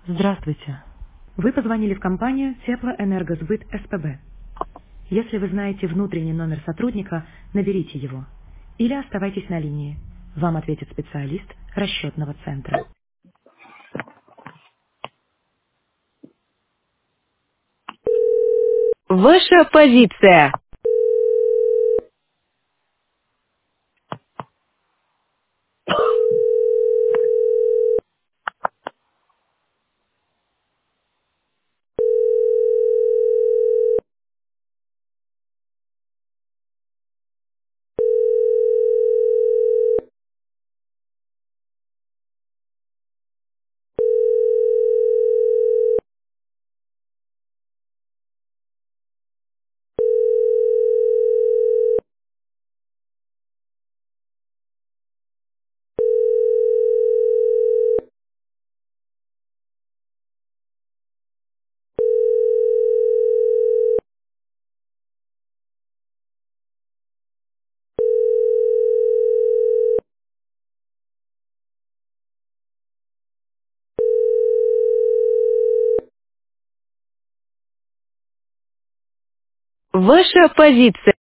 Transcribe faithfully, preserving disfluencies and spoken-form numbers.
Здравствуйте. Вы позвонили в компанию Теплоэнергосбыт СПБ. Если вы знаете внутренний номер сотрудника, наберите его. Или оставайтесь на линии. Вам ответит специалист расчетного центра. Ваша позиция. Ваша позиция.